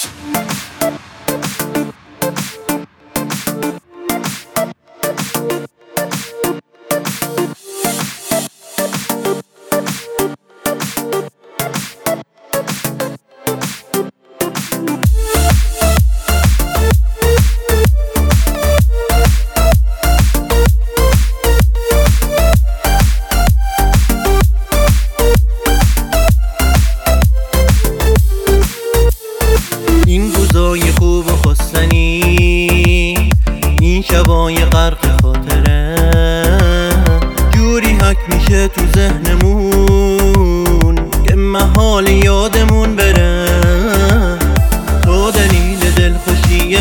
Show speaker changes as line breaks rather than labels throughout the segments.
این روزای خوب و خواستنی، این شبای غرق خاطره، جوری حک میشه تو ذهنمون که محال یادمون بره. تو دلیل دلخوشی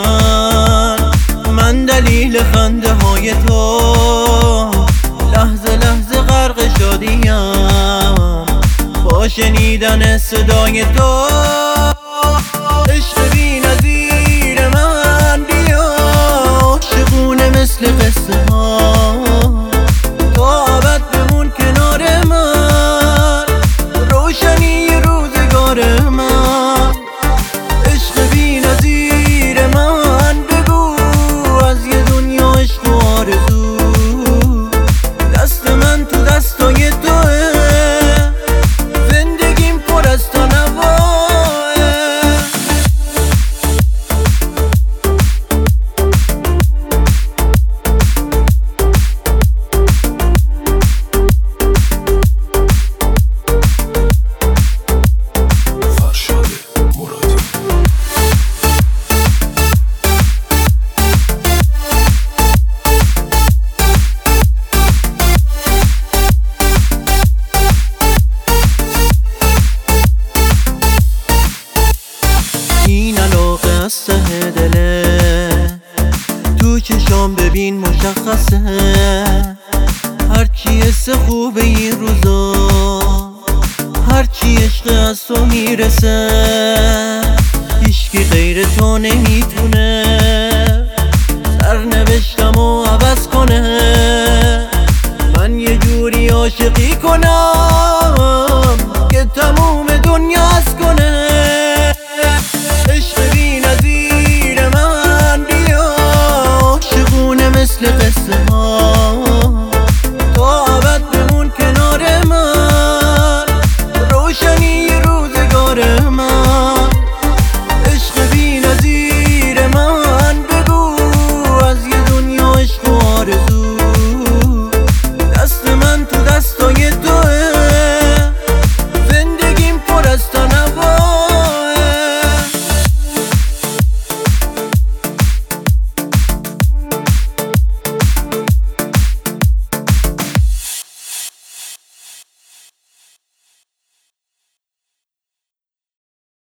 من دلیل خنده های تو، لحظه لحظه غرق شادیم با شنیدن صدای تو. عشق بی نظیر من بیا، عاشقونه مثل قصه ها، تا ابد بمون کنار من، روشنی روزگار من. عشق بی نظیر من بگو از یه دنیا عشق و آرزو، دست من تو دستای توه، زندگیم پر از تو نواه. این علاقه از ته دله، تو چشام ببین مشخصه، هرچی حس خوبه این روزا، هرچی عشق از تو میرسه، هیچکی غیر تو نمیتونه سرنوشتمو عوض کنه. من یه جوری عاشقی کنم که تموم دنیا